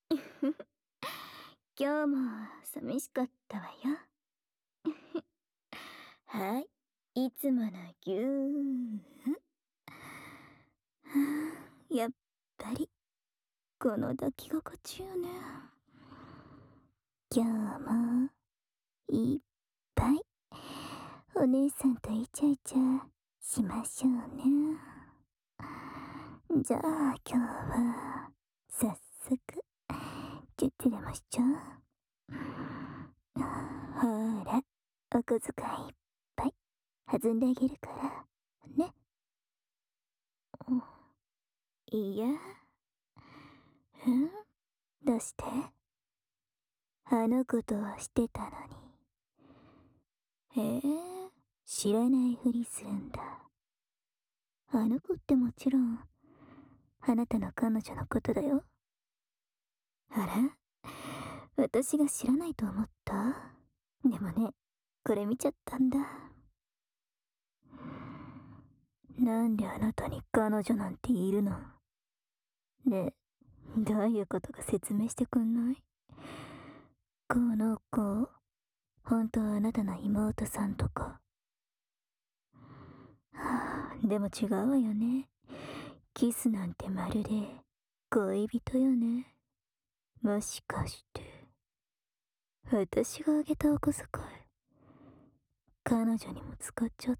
今日も寂しかったわよ。はい、いつものぎゅー。やっぱり、この抱き心地よね。今日も、いっぱい、お姉さんとイチャイチャしましょうね。じゃあ今日は、早速、チュッチュでもしちゃう。ほら、お小遣いいっぱい弾んであげるからね。いや、どうして？あの子とはしてたのに。へえ、知らないふりするんだ。あの子ってもちろんあなたの彼女のことだよ。あら、私が知らないと思った？でもね、これ見ちゃったんだ。なんであなたに彼女なんているの？ねえ、どういうことか説明してくんない？この子、本当はあなたの妹さんとか。でも違うわよね。キスなんてまるで恋人よね。もしかして私があげたお小遣い、彼女にも使っちゃった？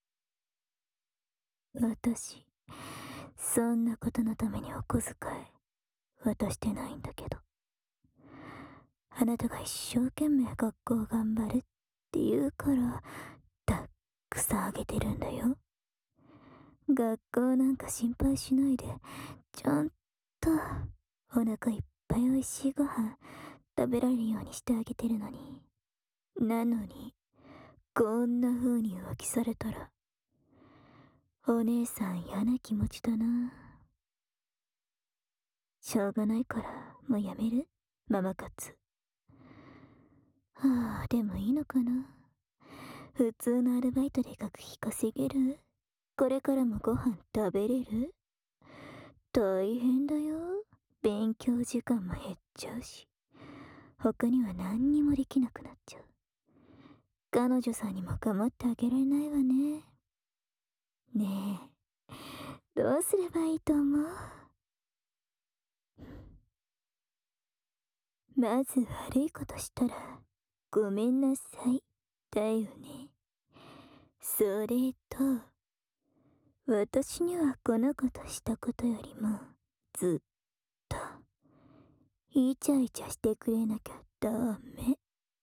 私、そんなことのためにお小遣い渡してないんだけど。あなたが一生懸命学校頑張るって言うからたくさんあげてるんだよ。学校なんか心配しないで、ちゃんとお腹いっぱい美味しいご飯食べられるようにしてあげてるのに。なのに、こんな風に浮気されたら、お姉さん嫌な気持ちだな。しょうがないから、もうやめる？ママ活。でもいいのかな。普通のアルバイトで学費稼げる？これからもご飯食べれる？大変だよ。勉強時間も減っちゃうし、他には何にもできなくなっちゃう。彼女さんにも構ってあげられないわね。ねえ、どうすればいいと思う？まず悪いことしたら、ごめんなさい。だよね。それと、私にはこの子としたことよりも、ずっと、イチャイチャしてくれなきゃダメ。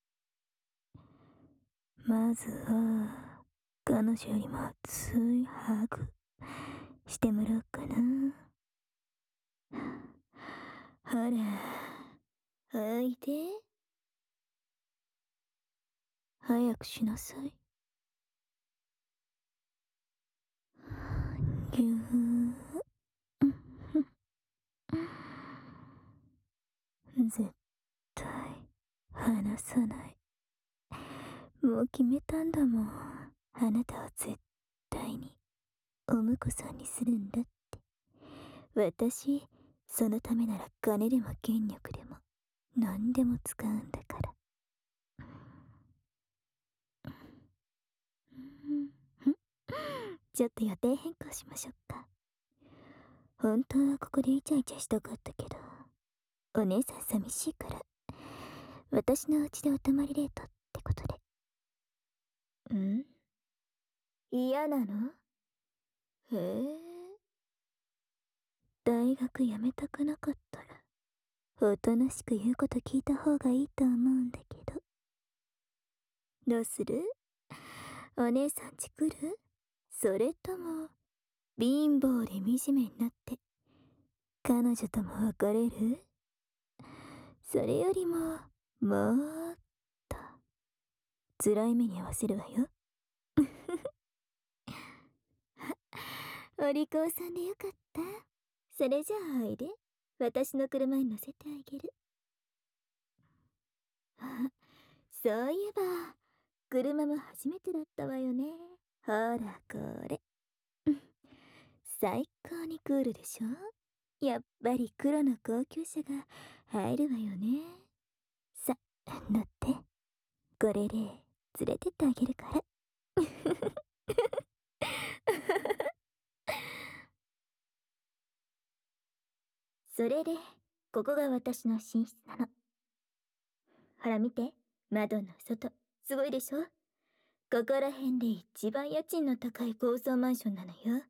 まずは、彼女よりも熱いハグ、してもらおうかな。ほら、おいで。早くしなさい。ぎゅー。絶対離さない。もう決めたんだもん。あなたは絶対にお婿さんにするんだって。私、そのためなら金でも権力でも何でも使うんだから。ちょっと予定変更しましょうか。本当はここでイチャイチャしたかったけど、お姉さん寂しいから、私の家でお泊まりデートってことで。嫌なの？へえ。大学辞めたくなかったら、おとなしく言うこと聞いた方がいいと思うんだけど。どうする？お姉さんち来る？それとも、貧乏で惨めになって、彼女とも別れる？それよりも、もっと、辛い目に遭わせるわよ。お利口さんでよかった。それじゃあおいで。私の車に乗せてあげる。あ、そういえば、車も初めてだったわよね。ほら、これ。最高にクールでしょ？やっぱり黒の高級車が入るわよね。さ、乗って。これで連れてってあげるから。それで、ここが私の寝室なの。ほら見て、窓の外、すごいでしょ？ここら辺で一番家賃の高い高層マンションなのよ。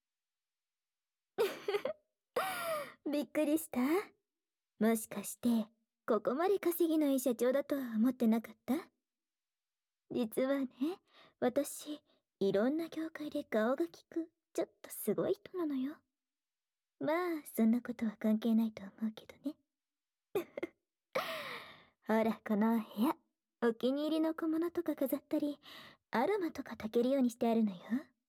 びっくりした？もしかして、ここまで稼ぎのいい社長だとは思ってなかった？実はね、私、いろんな業界で顔が利く、ちょっとすごい人なのよ。まあ、そんなことは関係ないと思うけどね。ほら、この部屋、お気に入りの小物とか飾ったり、アロマとか炊けるようにしてあるのよ。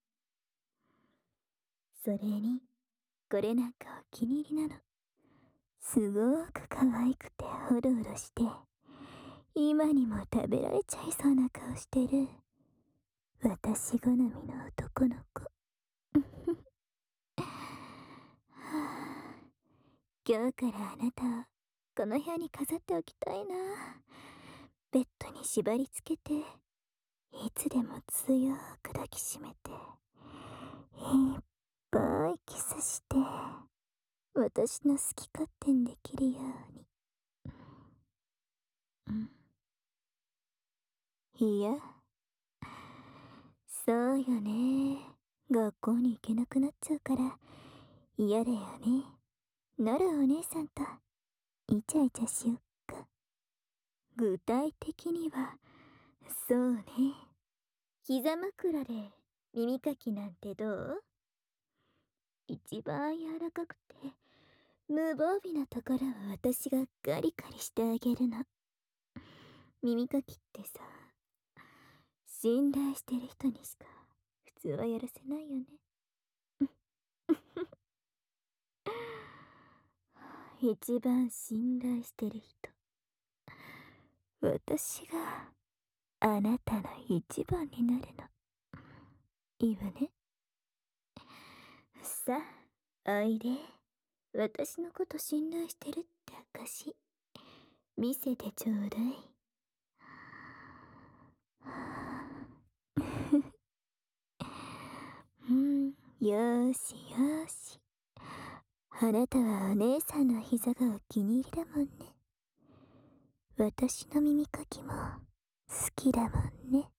それに、これなんかお気に入りなの。すごく可愛くてホロホロして、今にも食べられちゃいそうな顔してる。私好みの男の子。今日からあなたをこの部屋に飾っておきたいな。ベッドに縛り付けて、いつでも強く抱きしめて、いっぱいキスして、私の好き勝手にできるように。いや、そうよね。学校に行けなくなっちゃうから嫌だよね。ならお姉さんとイチャイチャしよっか。具体的には、そうね。膝枕で耳かきなんてどう？一番柔らかくて無防備なところを私がガリガリしてあげるの。耳かきってさ、信頼してる人にしか普通はやらせないよね。一番信頼してる人。私があなたの一番になるの。いいわね。さあ、おいで。私のこと信頼してるって証見せてちょうだい。よーしよーし。あなたはお姉さんの膝がお気に入りだもんね。私の耳かきも好きだもんね。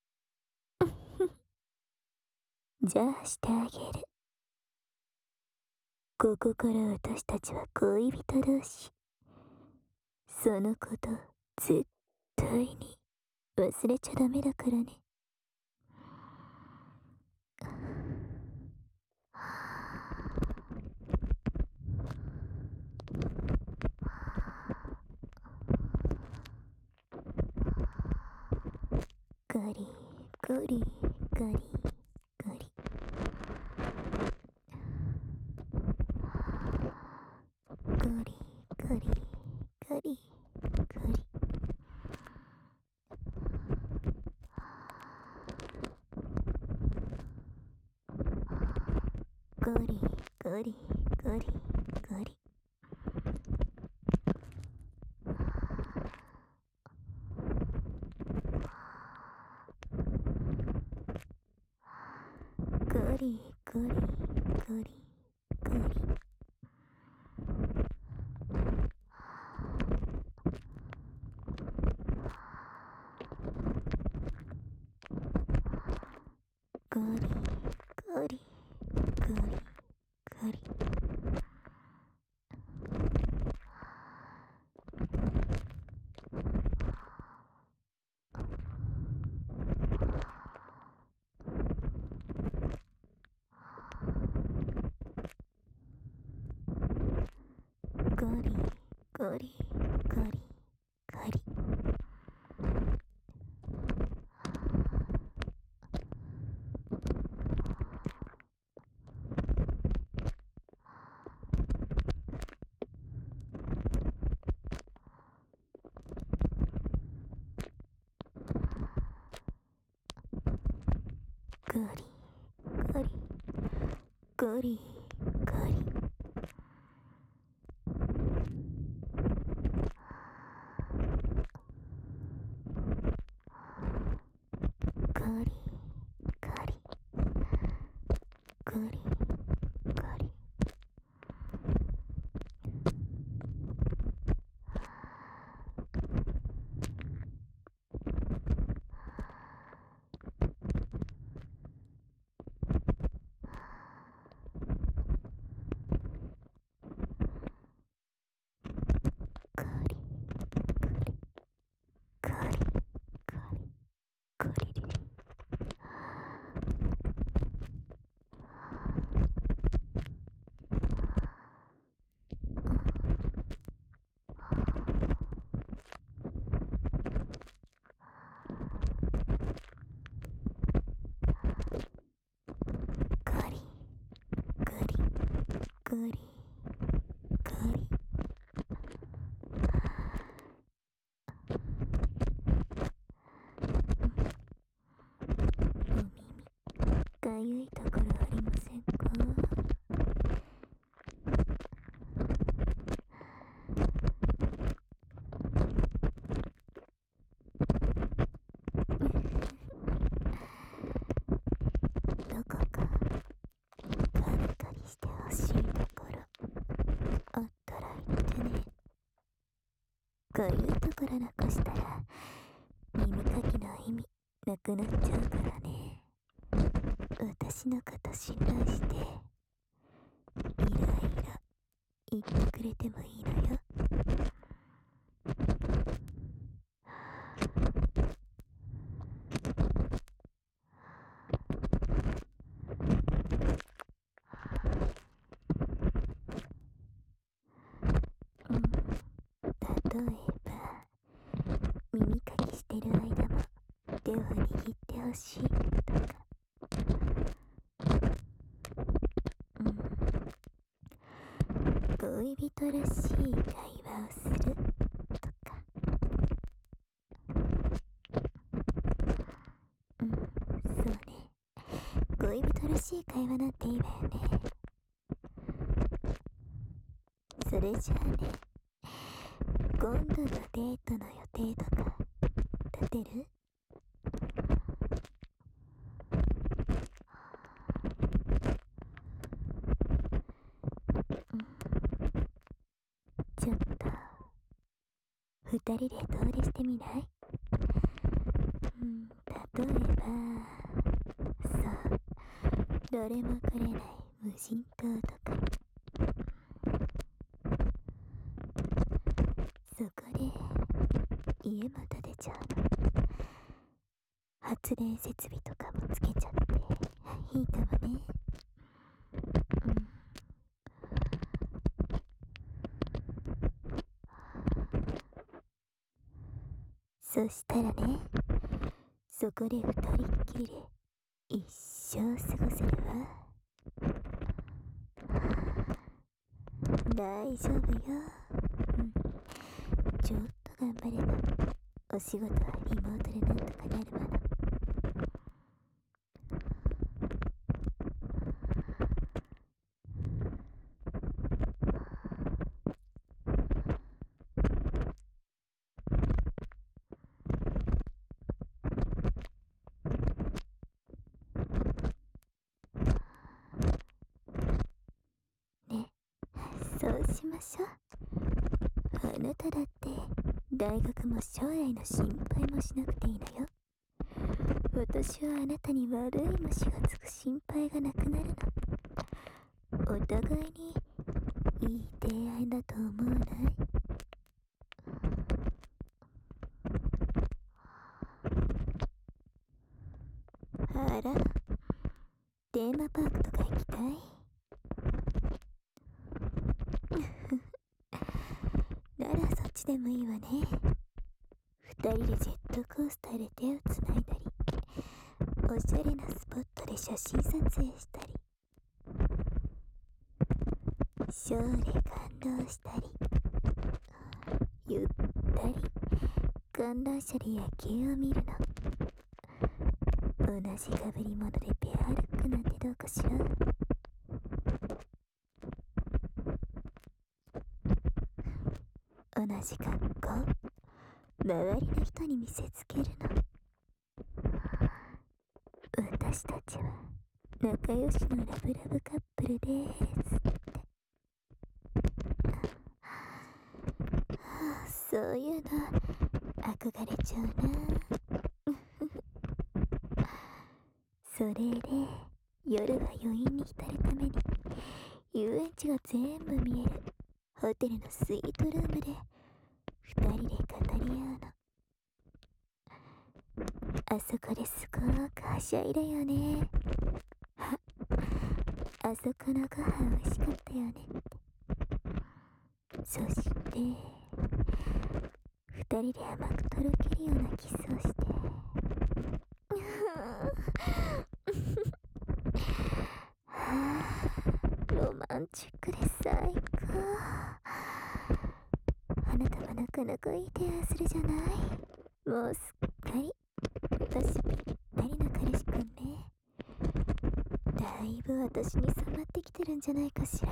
じゃあしてあげる。ここから私たちは恋人同士。そのこと絶対に忘れちゃダメだからね。ガリガリガリガリ。ガリガリガリガリ。ガリガリガリガリ。ガリガリガリガリ。ガリガリガリガリ。ガリガリガリガリ。ガリガリガリガリ。 リカリカリカリ。カリカリカリカリリリ。カリカリカリカリ。お耳かゆいところありませんか？どこかカリカリしてほしいところあったら言ってね。かゆいところ残したら耳かきの意味なくなっちゃうからね。私のこと信頼してイライラ言ってくれてもいいのよ。例えば耳かきしてる間も手を握ってほしいとか、恋人らしい会話をするとか、そうね、恋人らしい会話なんていいわよね。それじゃあね、今度のデートの予定とか立てる？ちょっと二人で遠出してみない？例えばそう、どれも来れない無人島とか。そこで家も建てちゃうの。発電設備とかもつけちゃっていいかもね。そしたらね、そこで二人っきりで一生過ごせるわ。大丈夫よ。ちょっと頑張ればお仕事はリモートでなんとかなるもの。ね、そうしましょう。あなただって大学も将来の心配もしなくていいのよ。私はあなたに悪い虫がつく心配がなくなるの。お互いにいい提案だと思わない？あら、テーマパークとか行きたい？ならそっちでもいいわね。二人でジェットコースターで手をつないだり、おしゃれなスポットで写真撮影したり、ショーで感動したり、ゆったり観覧車で夜景を見るの。同じかぶり物でペアルックなんてどうかしら？同じ格好周りの人に見せつけるの。 私たちは仲良しのラブラブカップルでーすって。そういうの憧れちゃうな。それで夜は余韻に浸るために遊園地が全部見えるホテルのスイートルームで二人で語り合うの。あそこですごくはしゃいだよね。あそこのご飯美味しかったよねって。そして二人で甘くとろけるようなキスをして、ロマンチックで最高。あなたはなかなかいい提案するじゃない。もうすっかり私ぴったりな彼氏くんね。だいぶ私に染まってきてるんじゃないかしら。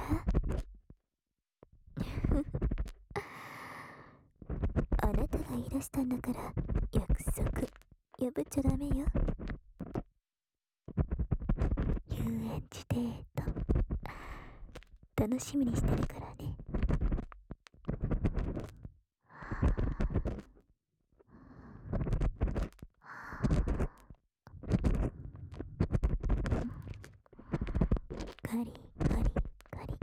あなたが言い出したんだから約束破っちゃダメよ。遊園地デート楽しみにしてるからね。カリカリカリ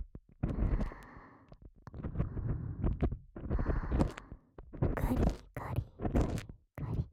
カリカリカリカリ。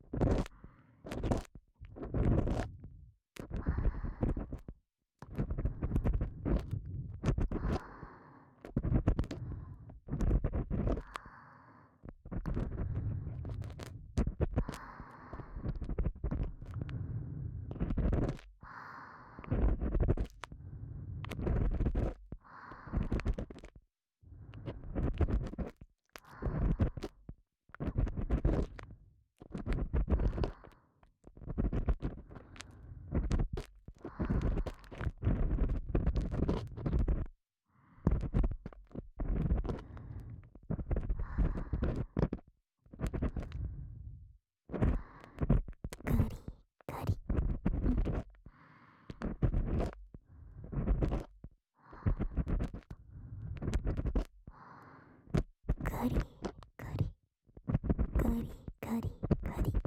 カリカリカリカリカリ。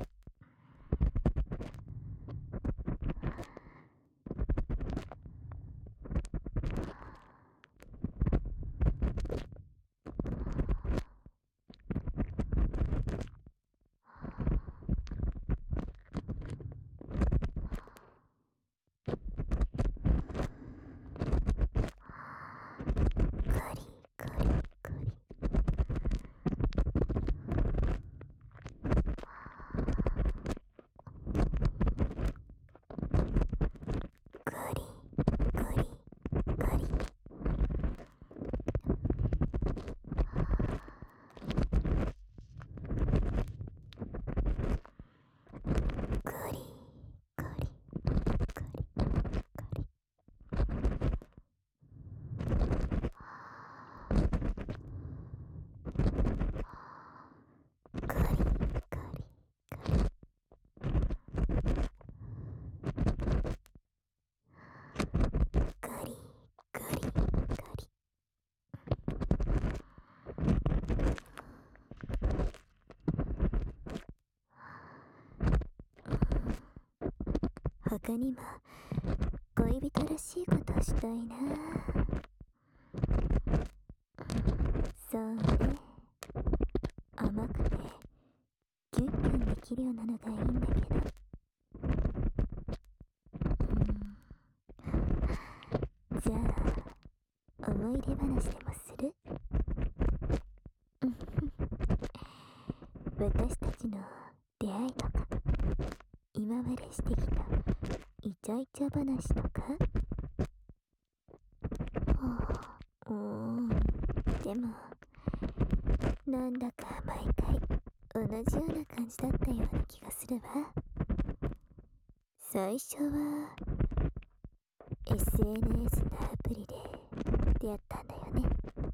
カリカリカリ。カリカリカリ。カリカリカリカリ。カリカリカリ。カリカリカリ。他にも恋人らしいことをしたいな。そうね、甘くてキュンキュンできるようなのがいいんだけど。じゃあ思い出話でもする？私たちの出会いとか今までしてきたイチャイチャ話とか。でもなんだか毎回同じような感じだったような気がするわ。最初は SNS のアプリで出会ったんだよね。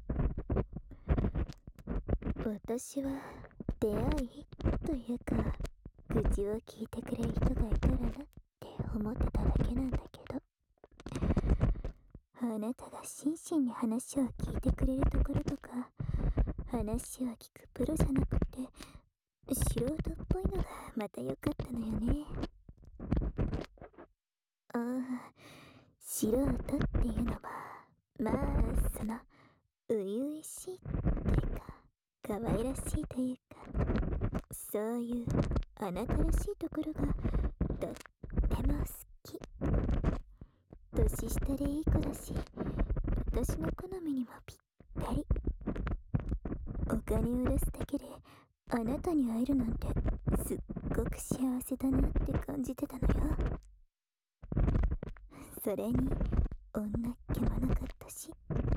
私は出会いというか愚痴を聞いてくれる人がいたらなって思ってただけなんだけど、あなたが真摯に話を聞いてくれるところとか、話を聞くプロじゃなくて素人っぽいのがまた良かったのよね。ああ、素人っていうのはまあその初々しいっていうか可愛らしいというか、そういうあなたらしいところがとっても好き。年下でいい子だし、私の好みにもぴったり。お金を出すだけであなたに会えるなんてすっごく幸せだなって感じてたのよ。それに女っ気もなかったし。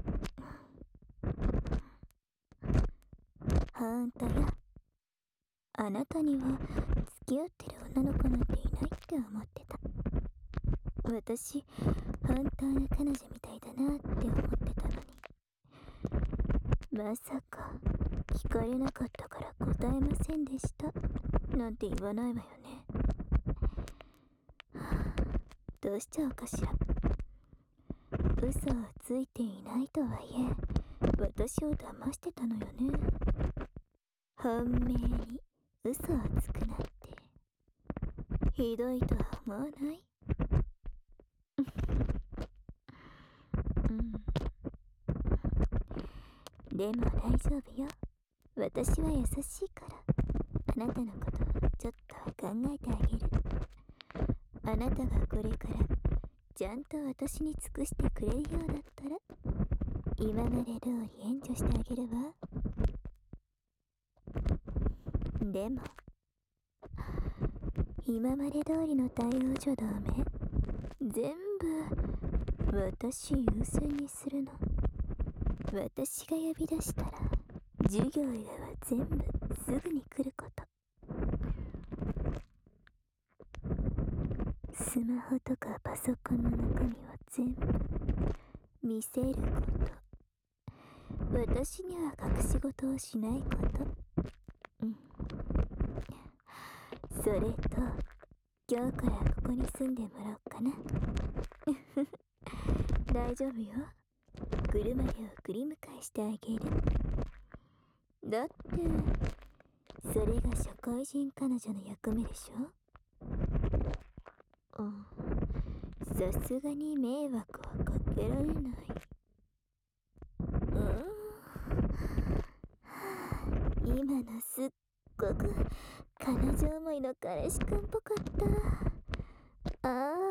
ほんとよ。あなたには付き合ってる女の子なんていないって思ってた。私、本当の彼女みたいだなって思ってたのに。まさか、聞かれなかったから答えませんでした。なんて言わないわよね。どうしちゃおうかしら。嘘をついていないとはいえ、私を騙してたのよね。本命に嘘をつくなんて、ひどいとは思わない？でも大丈夫よ。私は優しいから、あなたのことをちょっとは考えてあげる。あなたがこれからちゃんと私に尽くしてくれるようだったら、今まで通り援助してあげるわ。でも、今まで通りの対応じゃダメ。全部私優先にするの。私が呼び出したら授業以外は全部すぐに来ること。スマホとかパソコンの中身は全部見せること。私には隠し事をしないこと。それと、今日からここに住んでもらおうかな。大丈夫よ。車で送り迎えしてあげる。だって、それが社会人彼女の役目でしょ。さすがに迷惑はかけられない。今のすっごく彼女思いの彼氏くんっぽかった。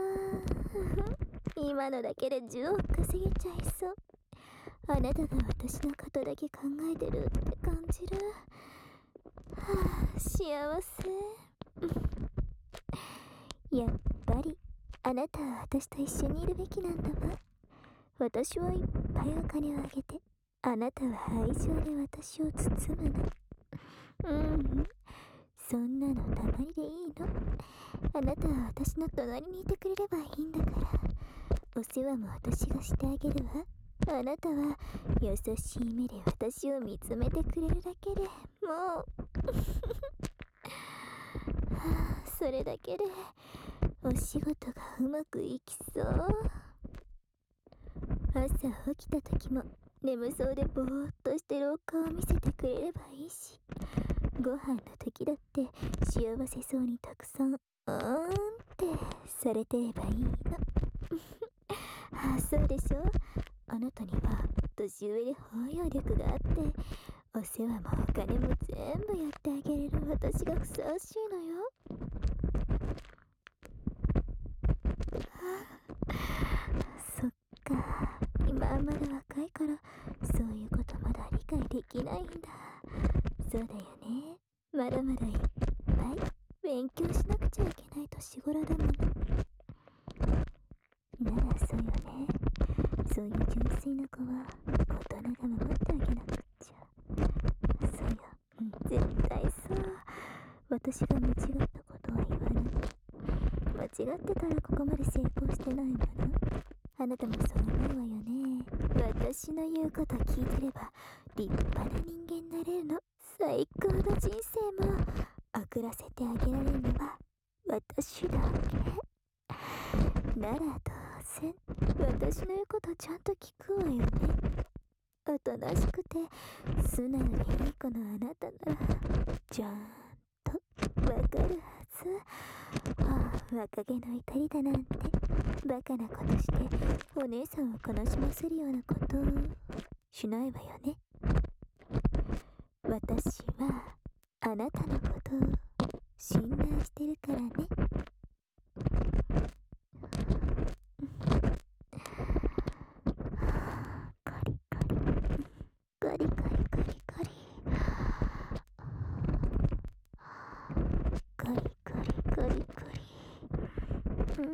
今のだけで10億稼げちゃいそう。あなたが私のことだけ考えてるって感じる。幸せ。やっぱりあなたは私と一緒にいるべきなんだわ。私はいっぱいお金をあげて、あなたは愛情で私を包むの。そんなのたまりでいいの。あなたは私の隣にいてくれればいいんだから。お世話も私がしてあげるわ。あなたは優しい目で私を見つめてくれるだけでもうそれだけでお仕事がうまくいきそう。朝起きた時も眠そうでぼーっとしてるお顔を見せてくれればいいし、ご飯の時だって幸せそうにたくさんってされてればいいの。そうでしょ。あなたには年上で包容力があって、お世話もお金も全部やってあげれる私がふさわしいのよ。そっか、今はまだ若いからそういうことまだ理解できないんだ。そうだよね。まだまだいっぱい勉強しなくちゃいけない年頃だもの。ならそうよね。そういう純粋な子は大人が守ってあげなくっちゃ。そうよ、絶対そう。私が間違ったことは言わない。間違ってたらここまで成功してないもの。あなたもそう思うわよね。私の言うこと聞いてれば立派な人間になれるの。最高の人生も送らせてあげられるのは私だけ。 ならどうせ私の言うことちゃんと聞くわよね。おとなしくて素直にいい子のあなたならちゃんとわかるはず。若気の至りだなんてバカなことしてお姉さんを悲しませるようなことしないわよね。私はあなたのことを信頼してるからね。カリカリカリカリカリカリカリカリカリうん。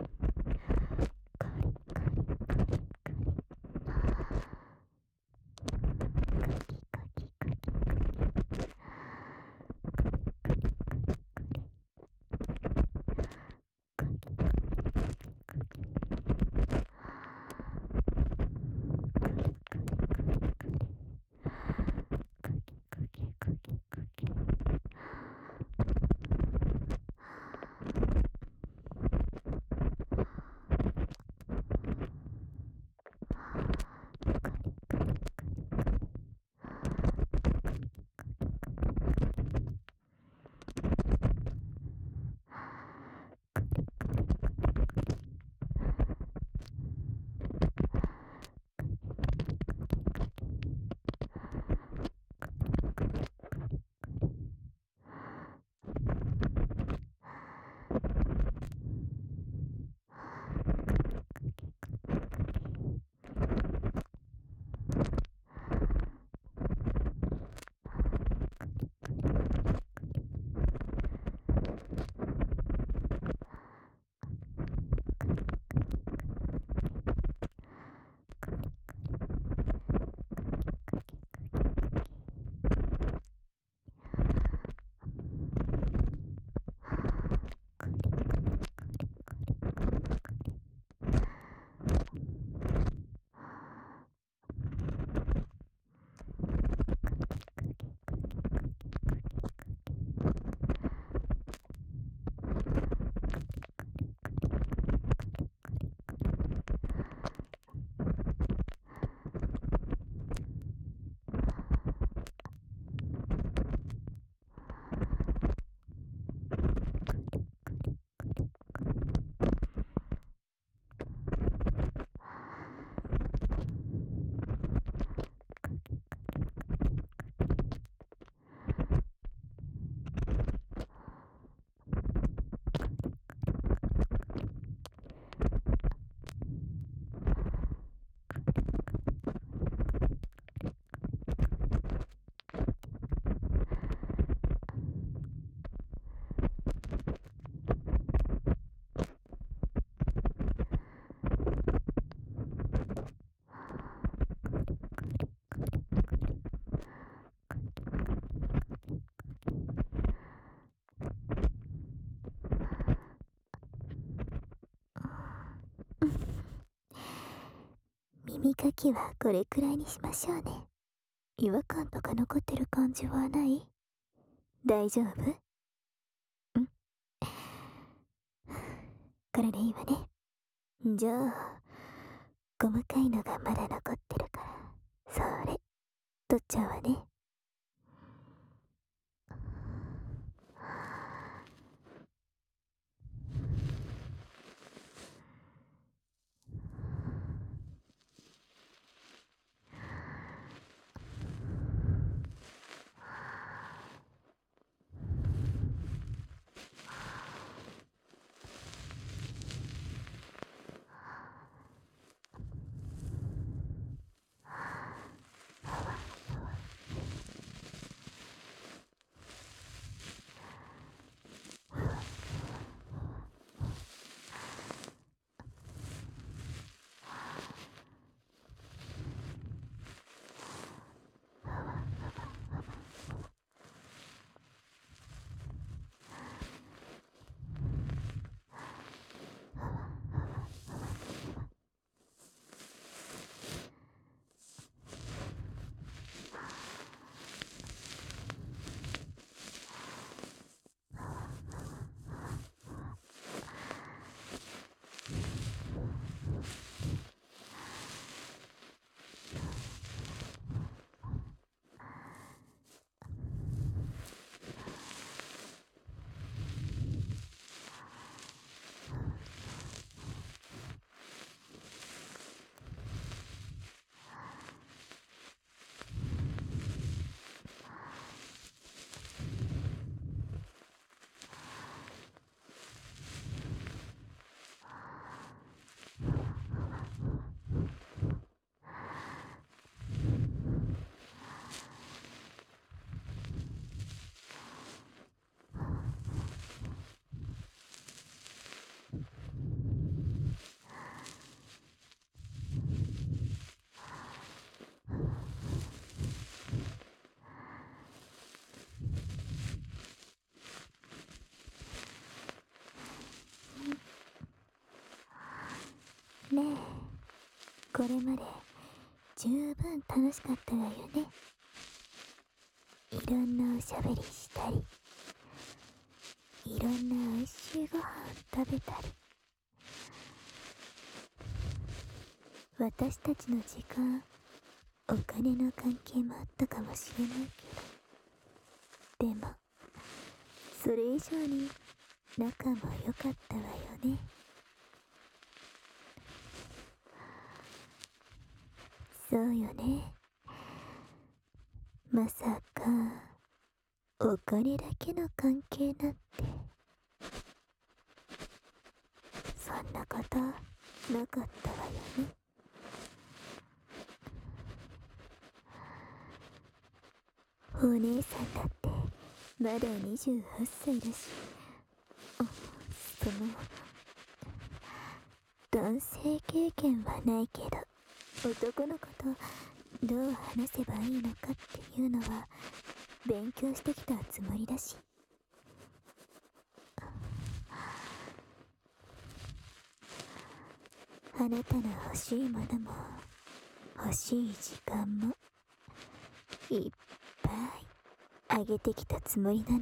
耳かきはこれくらいにしましょうね。違和感とか残ってる感じはない？大丈夫？これでいいわね。じゃあ細かいのがまだ残ってるからそれ取っちゃうわね。 これまで十分楽しかったわよね。いろんなおしゃべりしたり、いろんな美味しいご飯食べたり、私たちの時間、お金の関係もあったかもしれないけど、でもそれ以上に仲も良かったわよね。そうよね。まさかお金だけの関係なんて、そんなことなかったわよね。お姉さんだってまだ28歳だし、その男性経験はないけど、男の子とどう話せばいいのかっていうのは勉強してきたつもりだし。あなたの欲しいものも欲しい時間もいっぱいあげてきたつもりなの。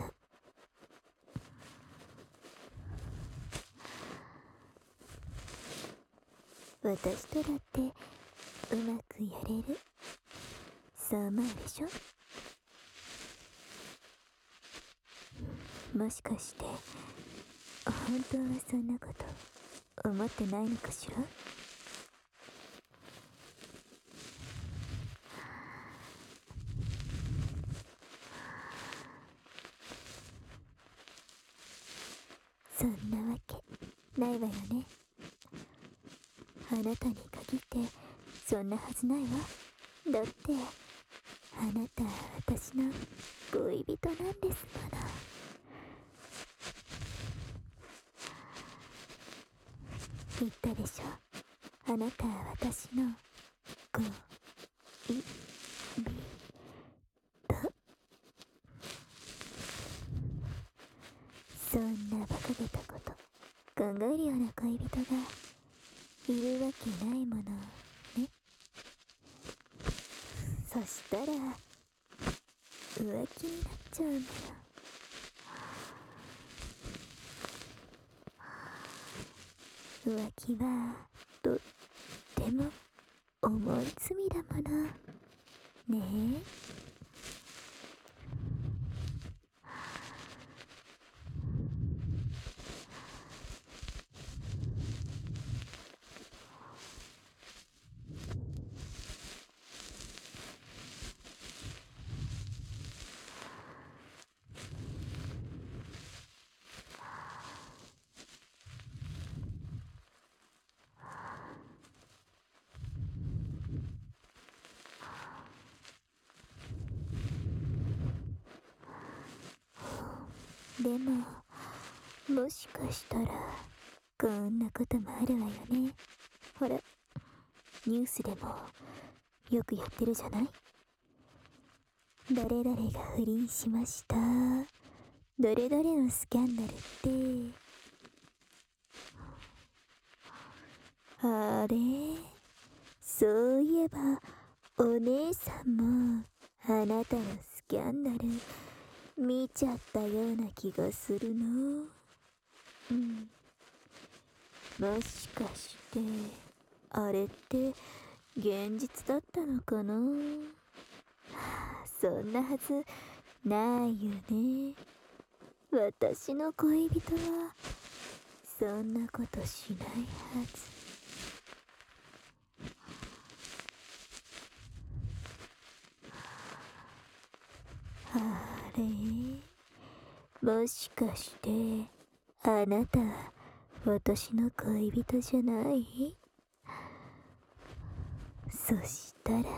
私とだってうまくやれる、そう思うでしょ。もしかして本当はそんなこと思ってないのかしら。そんなわけないわよね。あなたに限ってそんなはずないわ。だってあなたは私の恋人なんですもの。言ったでしょ、あなたは私の恋人。そんな馬鹿げたこと考えるような恋人がいるわけないものね。そしたら浮気になっちゃうんだよ。浮気はとっても重い罪だものねえ。でももしかしたらこんなこともあるわよね。ほらニュースでもよくやってるじゃない。誰々が不倫しました、どれどれのスキャンダルって。あれ、そういえばお姉さんもあなたのスキャンダル見ちゃったような気がするの。もしかしてあれって現実だったのかな。そんなはずないよね。私の恋人はそんなことしないはず。あれ、もしかしてあなた私の恋人じゃない？そしたら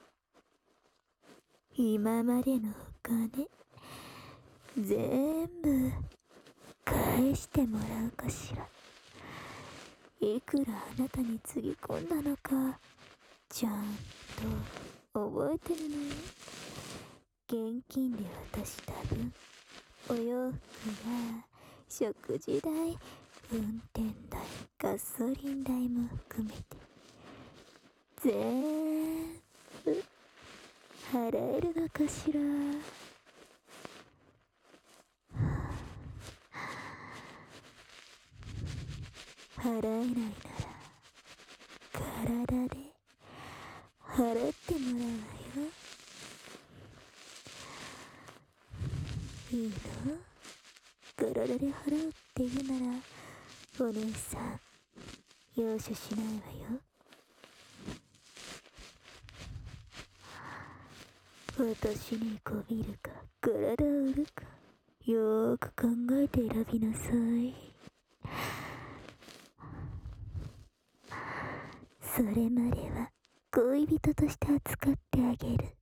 今までのお金全部返してもらうかしら。いくらあなたにつぎ込んだのかちゃんと覚えてるのよ。現金で渡した分、お洋服や食事代、運転代、ガソリン代も含めて全部払えるのかしら。払えないなら体で払ってもらうわよ。いいの？体で払うって言うならお姉さん容赦しないわよ。私にこびるか体を売るかよーく考えて選びなさい。それまでは恋人として扱ってあげる。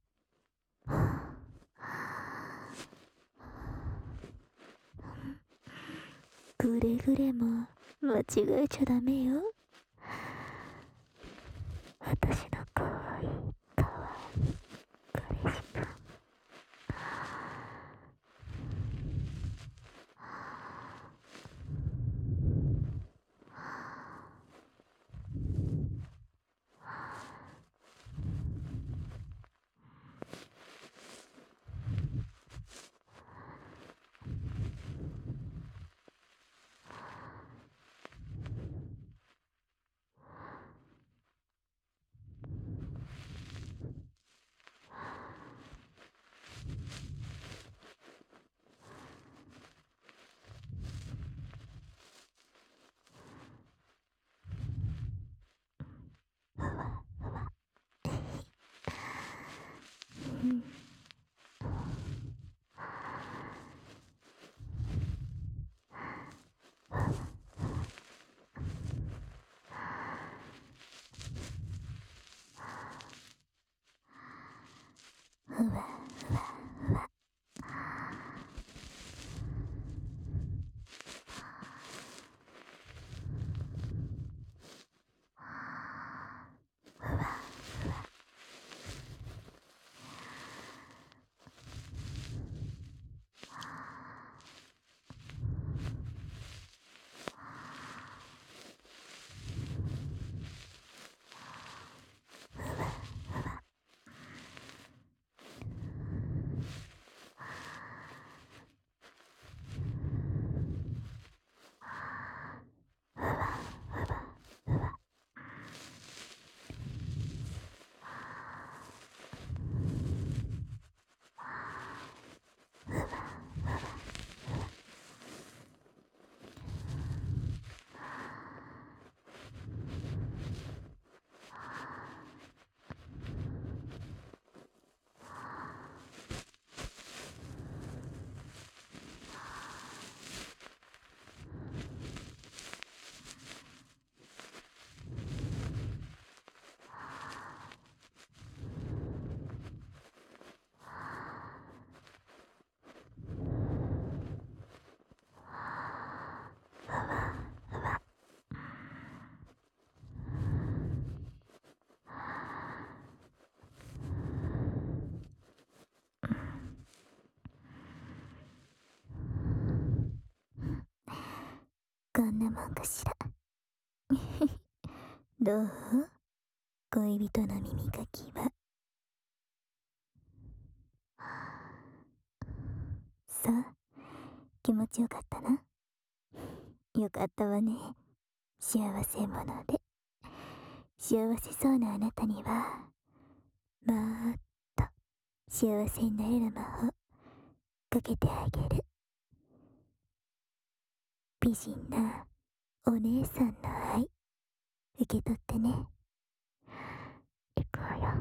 くれぐれも間違えちゃダメよ。私のかわいいかわいい彼氏くん。うん。うわうわうわ。うわうわ。こんなもんかしら。どう？恋人の耳かきは。さあ、気持ちよかったな。よかったわね。幸せ者で。幸せそうなあなたには、もっと幸せになれる魔法かけてあげる。美人なお姉さんの愛、受け取ってね。いくわよ。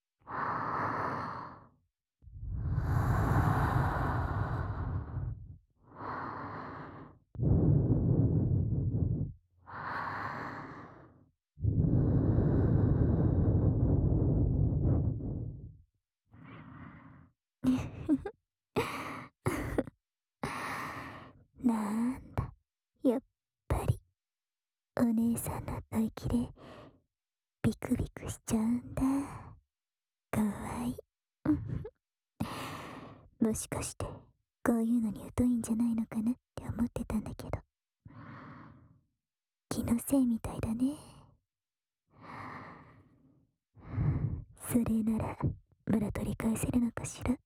なんだ、やっぱりお姉さんの吐息でビクビクしちゃうんだ。かわいい。もしかしてこういうのに疎いんじゃないのかなって思ってたんだけど、気のせいみたいだね。 それならまだ取り返せるのかしら。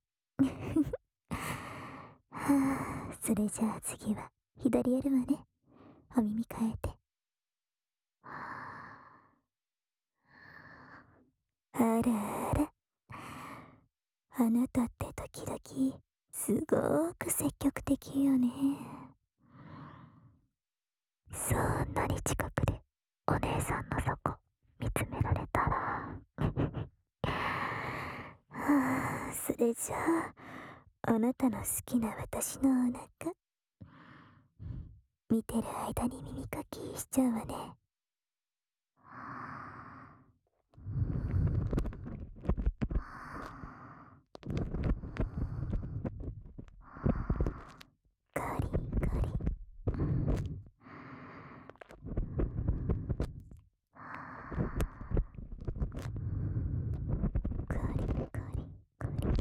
はあ、それじゃあ次は左やるわね。お耳変えて。あらあら、あなたって時々すごーく積極的よね。そんなに近くでお姉さんの底見つめられたらはあ、それじゃああなたの好きな私のお腹見てる間に耳かきしちゃうわね。カリカリ、カリカリカリ。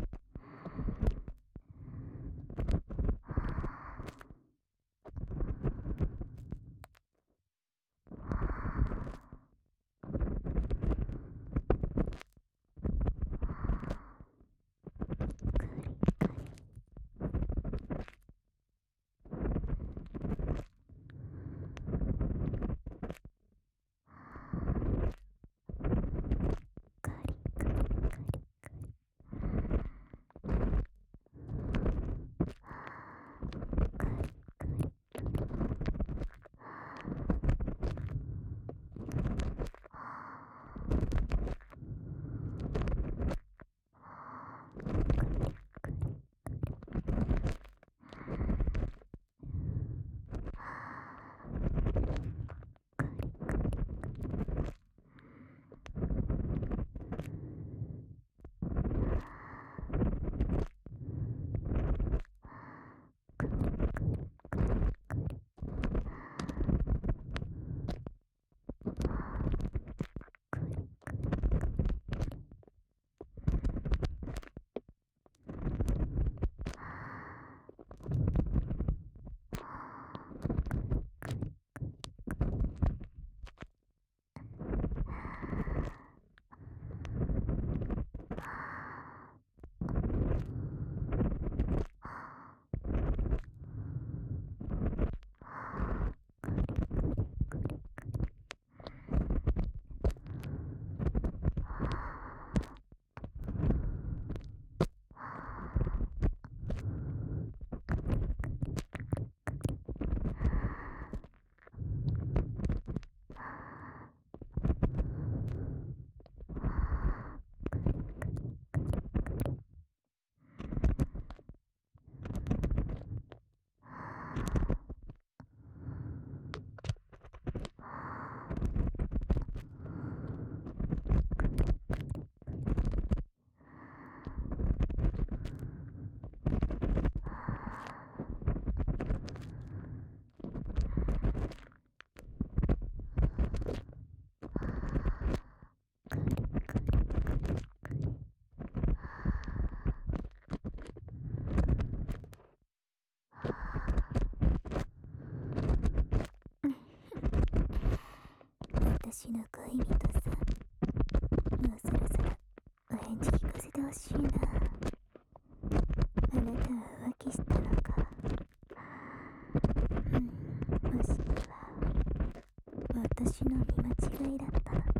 私の恋人さん、もうそろそろお返事聞かせてほしいな。あなたは浮気したのか。もしくは私の見間違いだったのか。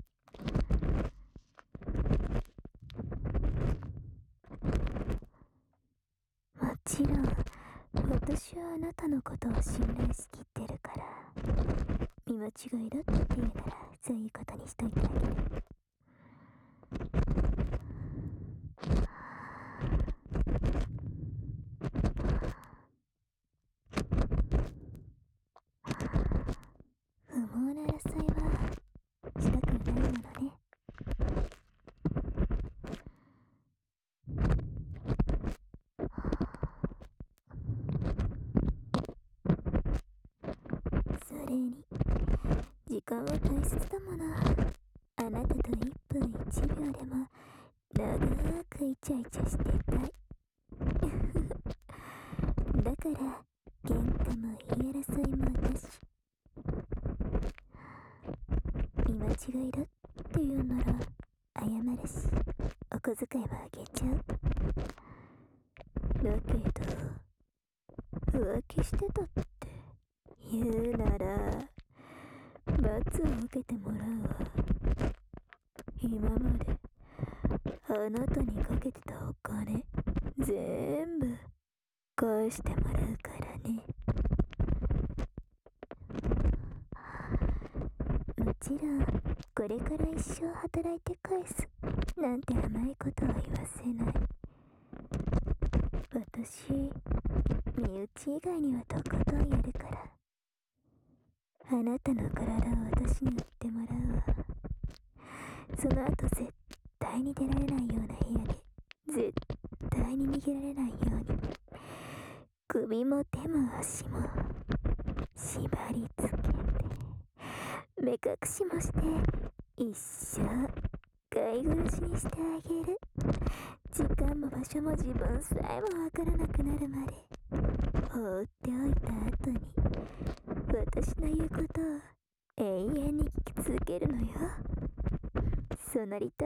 もちろん私はあなたのことを信頼しきってるから、見間違いだって言うならそういうことにしといてあげる。不毛な争いはしたくないものね。それに時間は大切だもの。あなたと1分1秒でも長くイチャイチャしてたい。だから喧嘩も言い争いもなし。見間違いだっていうならあ謝るし、お小遣いはあげちゃう。だけど、浮気してたって言うなら、罰を受けてもらうわ。今まで、あなたにかけてたお金、全部、返してもらうからね。もちろん、これから一生働いて返す、なんて甘いことは言わせない。私、身内以外にはとことんやるから。あなたの体を私に売ってもらうわ。その後絶対に出られないような部屋で、絶対に逃げられないように、首も手も足も、縛り付けて、目隠しもして、一生、飼い殺しにしてあげる。時間も場所も自分さえもわからなくなるまで、放っておいた後に、私の言うことを永遠に聞き続けるのよ。そうなりたい？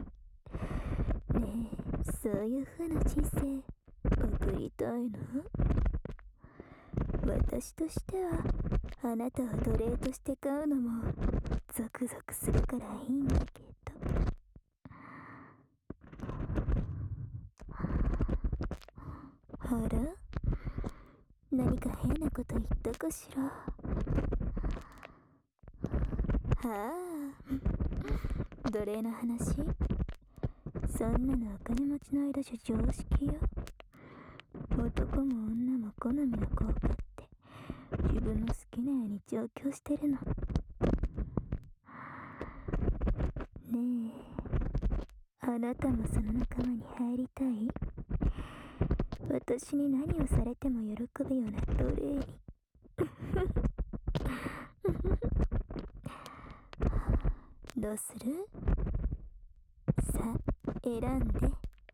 ねえ、そういう風な人生送りたいの？私としてはあなたを奴隷として買うのもゾクゾクするからいいんだけど。あら？何か変なこと言ったかしら？はあ、奴隷の話？そんなのお金持ちの間じゃ常識よ。男も女も好みの子を買って自分の好きなように上京してるの。ねえ、あなたもその仲間に入りたい？私に何をされても喜ぶような奴隷に。どうする？さあ、選んで。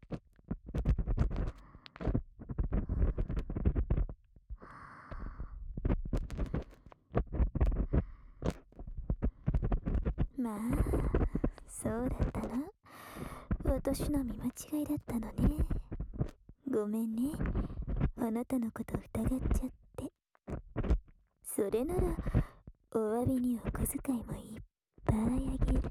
まあ、そうだったな。私の見間違いだったのね。ごめんね。あなたのこと疑っちゃって。それなら、お詫びにお小遣いもいっぱいあげる。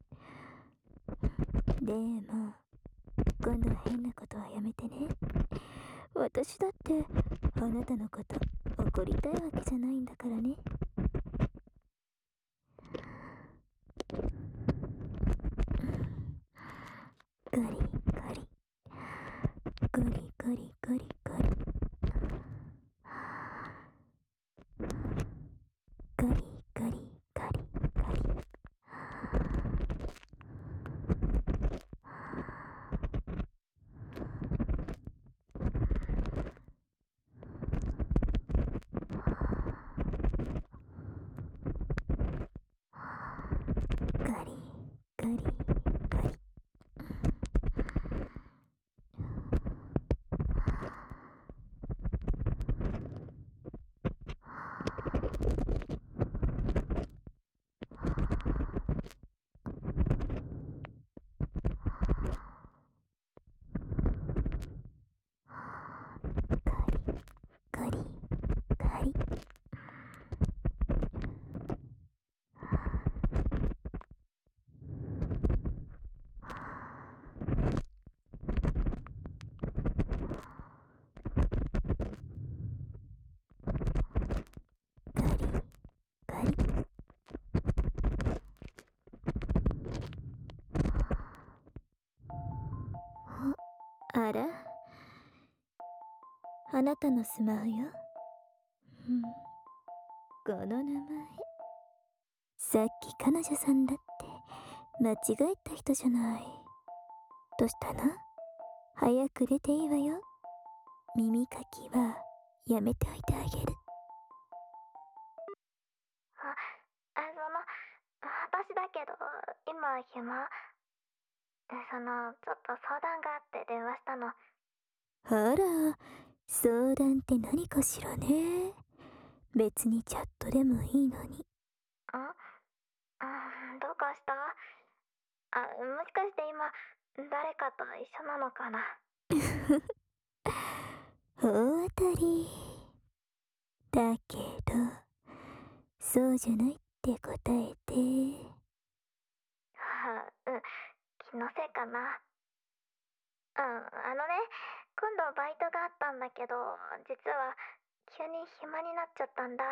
でも、今度は変なことはやめてね。私だって、あなたのこと怒りたいわけじゃないんだからね。ガリガリガリガリガリガリガリガリガリガリ。ガリガリガリ。ガリガリ。ガリ。あら？あなたのスマホよ。この名前。さっき彼女さんだって間違えた人じゃない。どうしたの？早く出ていいわよ。耳かきはやめておいてあげる。 私だけど、今暇？ちょっと相談があって電話したの。 あら、相談って何かしらね。別にチャットでもいいのに。 どうかした？ もしかして今、誰かと一緒なのかな。 大当たり。だけど、そうじゃないって答えて。 気のせいかな。今度バイトがあったんだけど、実は急に暇になっちゃったんだ。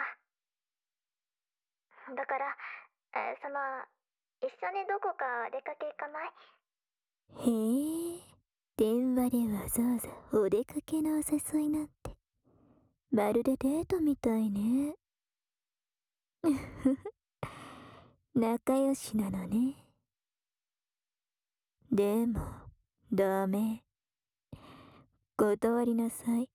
だから、一緒にどこか出かけ行かない？ へえ、電話でわざわざお出かけのお誘いなんて、まるでデートみたいね。仲良しなのね。でも、ダメ。断りなさい。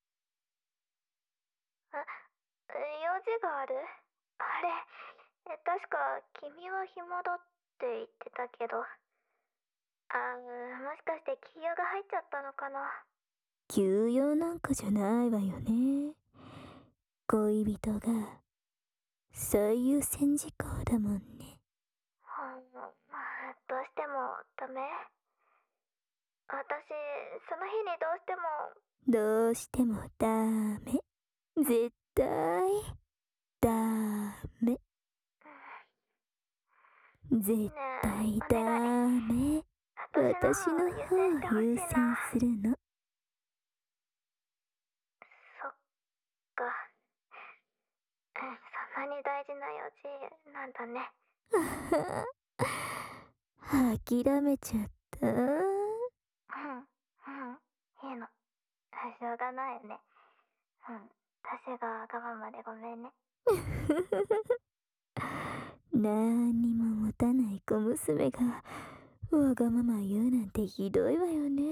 用事がある？あれ、確か君は暇だって言ってたけど。もしかして気合が入っちゃったのかな。 休養なんかじゃないわよね。恋人が最優先事項だもんね。 どうしてもダメ？私、その日にどうしてもダメ。絶対ダメ。絶対ダメ。私の方を優先するの。 そっか。そんなに大事な用事なんだね。 諦めちゃった。 いいの。しょうがないよね。私がわがままでごめんね。 なんにも持たない小娘がわがまま言うなんてひどいわよね。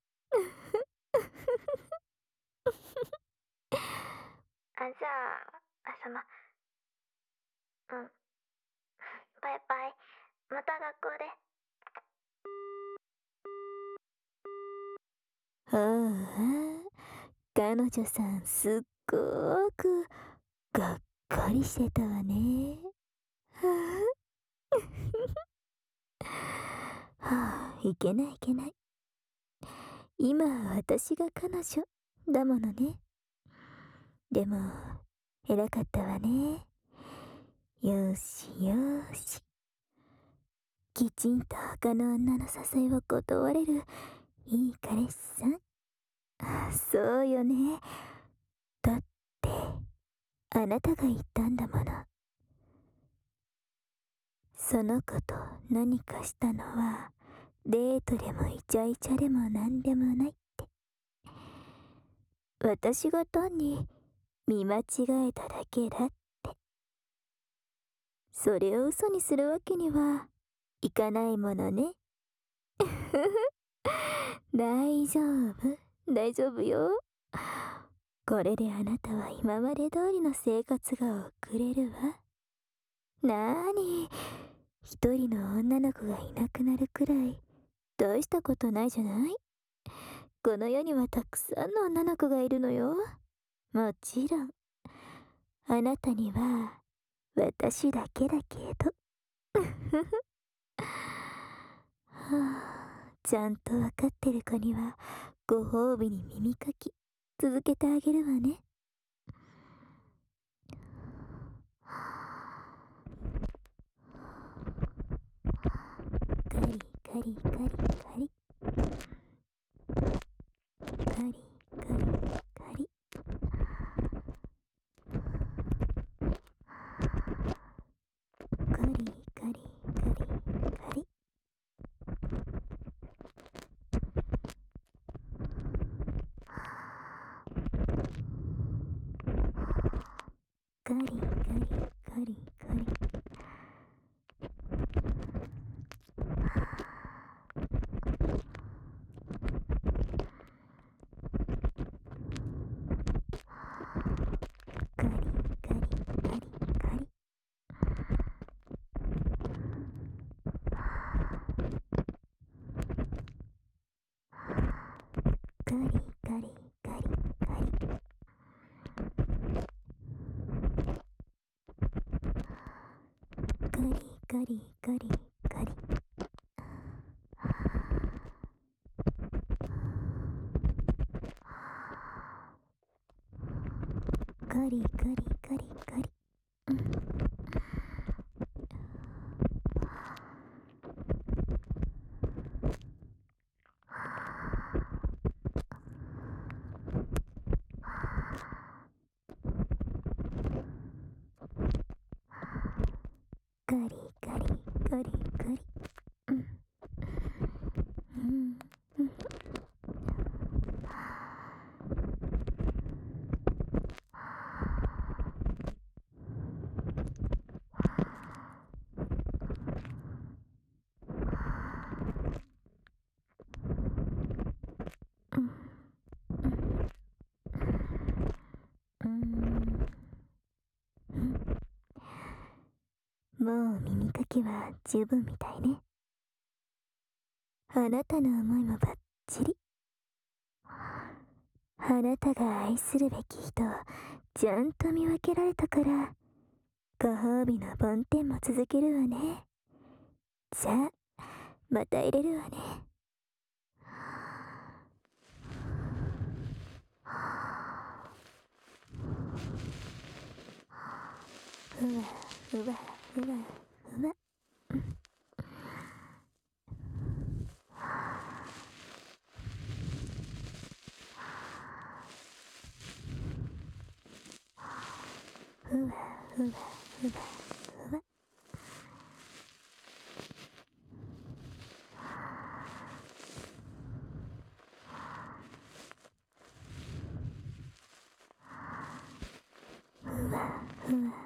じゃあ、バイバイ。また学校で。 ああ、彼女さんすっごーくがっかりしてたわね。はあ、いけないいけない。今は私が彼女だものね。でも、偉かったわね。よしよし。きちんと他の女の誘いを断れるいい彼氏さん。そうよね。だって、あなたが言ったんだもの。その子と何かしたのは、デートでもイチャイチャでもなんでもないって。私が単に見間違えただけだって。それを嘘にするわけにはいかないものね。大丈夫、大丈夫よ。これであなたは今まで通りの生活が送れるわ。なーに、一人の女の子がいなくなるくらい大したことないじゃない？この世にはたくさんの女の子がいるのよ。もちろん、あなたには私だけだけど。はあ、ちゃんとわかってる子にはご褒美に耳かき続けてあげるわね。カリカリカリカリカリカリカリ。カリカリカリカリ。カリカリカリカリ。カリカリカリカリ。カリカリカリカリ。カリカリカリカリ。 ガリガリガリガリ。ガリガリガリガリ。もう耳かきは十分みたいね。あなたの思いもバッチリ。あなたが愛するべき人をちゃんと見分けられたから、ご褒美の梵天も続けるわね。じゃあ、また入れるわね。うわうわうわうわ。うわうわうわうわ。うわうわうわ。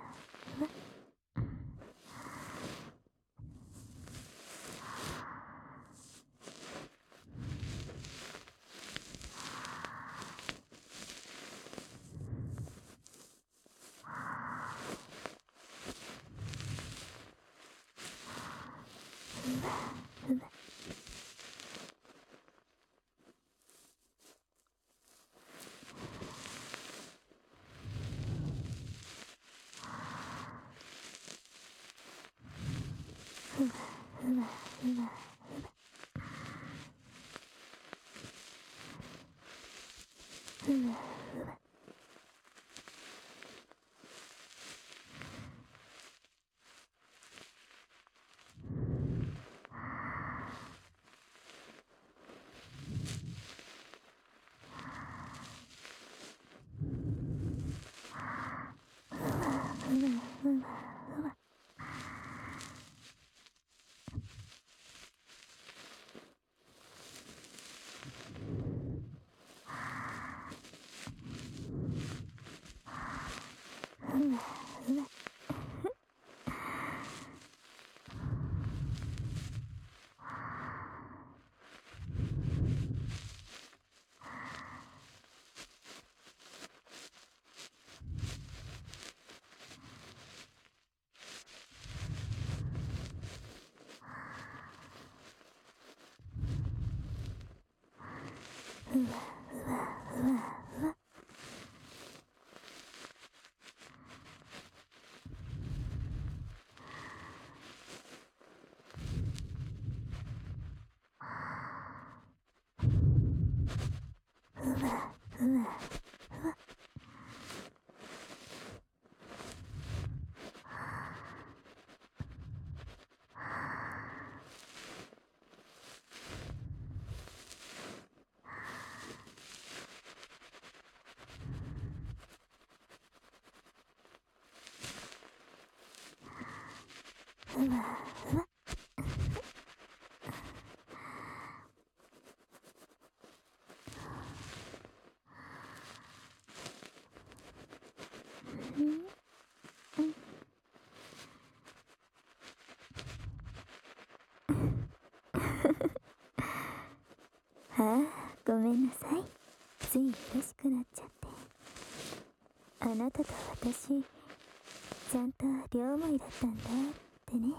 ああ、ごめんなさい。つい嬉しくなっちゃって。あなたと私、ちゃんと両思いだったんだってね。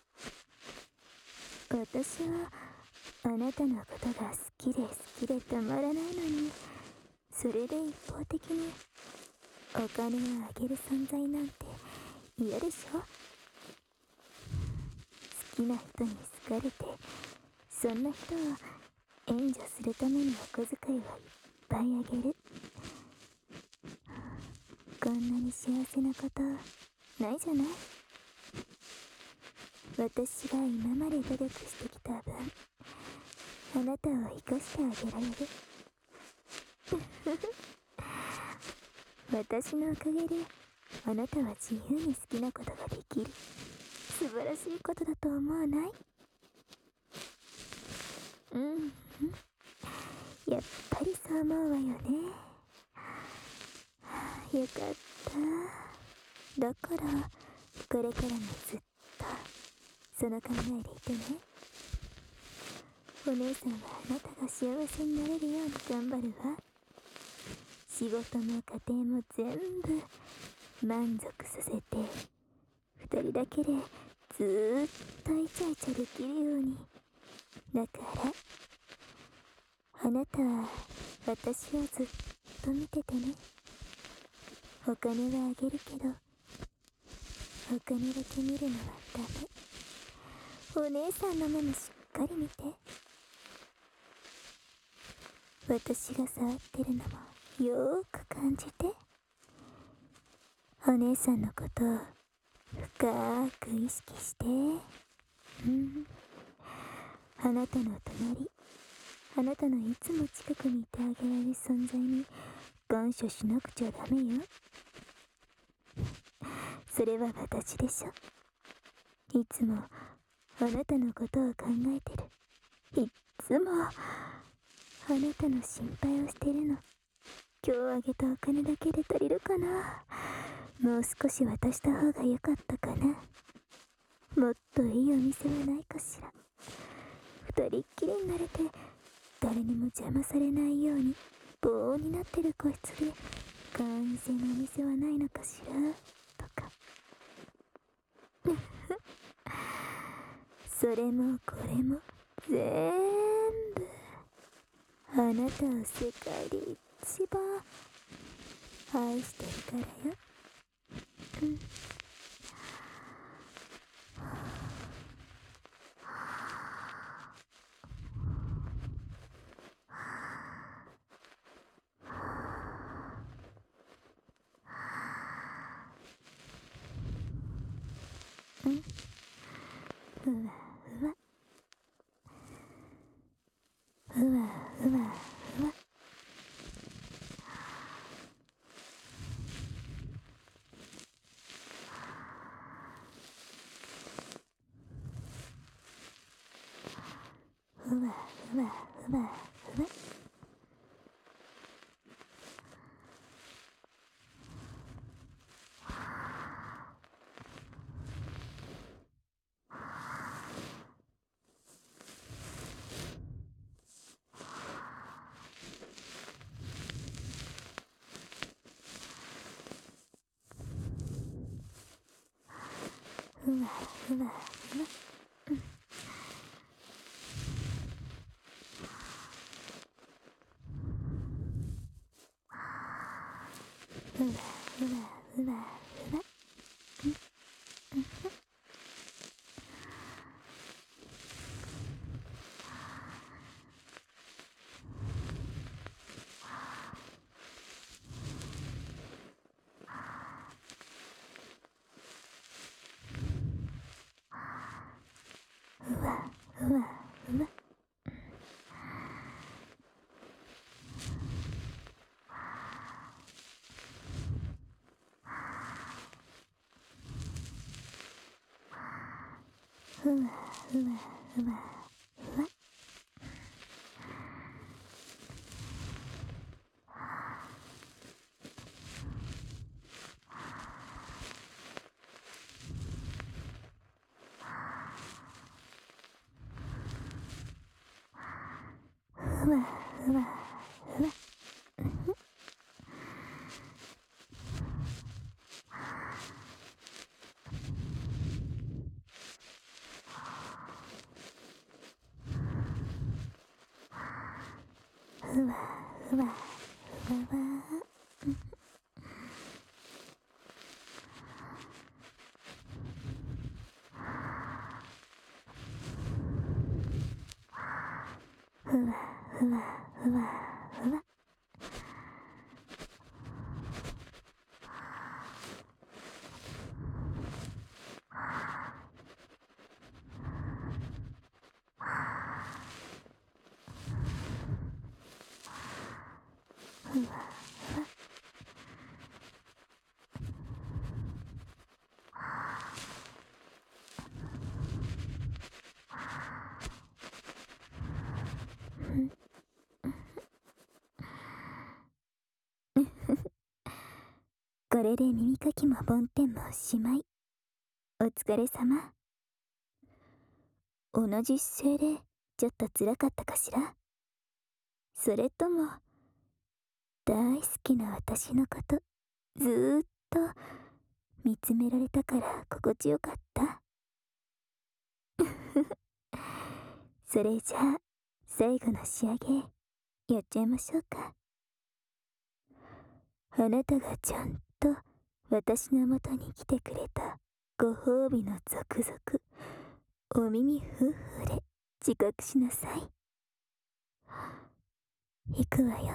私はあなたのことが好きで好きでたまらないのに、それで一方的にお金をあげる存在なんて嫌でしょ。好きな人に好かれて、そんな人を援助するためにお小遣いをいっぱいあげる。 こんなに幸せなことないじゃない。私が今まで努力してきた分、あなたを生かしてあげられる。私のおかげであなたは自由に好きなことができる。素晴らしいことだと思わない？やっぱりそう思うわよね。よかった。だからこれからもずっとその考えでいてね。お姉さんはあなたが幸せになれるように頑張るわ。仕事も家庭も全部満足させて、二人だけでずーっとイチャイチャできるように。だからあなたは私をずっと見ててね。お金はあげるけど、お金だけ見るのはダメ。お姉さんの目もしっかり見て。私が触ってるのもよーく感じて。お姉さんのことを深く意識して。あなたの隣、あなたのいつも近くにいてあげられる存在に感謝しなくちゃダメよ。それは私でしょ。いつもあなたのことを考えてる。いっつもあなたの心配をしてるの。今日あげたお金だけで足りるかな。もう少し渡した方が良かったかな。もっといいお店はないかしら。二人っきりになれて誰にも邪魔されないように棒になってる個室で会員制のお店はないのかしらとか。それもこれも全部あなたを世界で一番愛してるからよ。うわうわうわうわうわ。うわうわうわうわ。うわうわうわ。うわうわうわうわ。うわうわうわ。うわうわうわうわ。うわうわうわ。うわうわうわわ。うわうわうわうわ。 これで耳かきも梵天もおしまい。お疲れ様。同じ姿勢でちょっと辛かったかしら。それとも大好きな私のことずーっと見つめられたから心地よかった。それじゃあ最後の仕上げやっちゃいましょうか。あなたがちゃんと私の元に来てくれたご褒美の続々、お耳夫婦で自覚しなさい。行くわよ。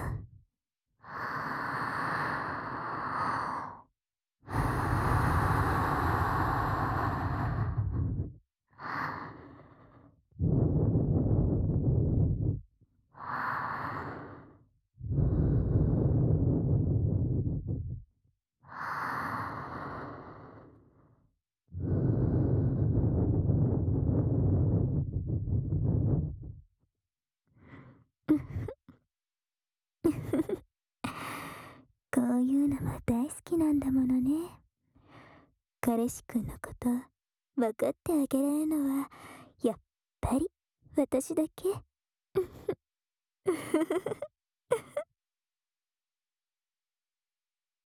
こういうのも大好きなんだものね。彼氏くんのこと分かってあげられるのはやっぱり私だけ。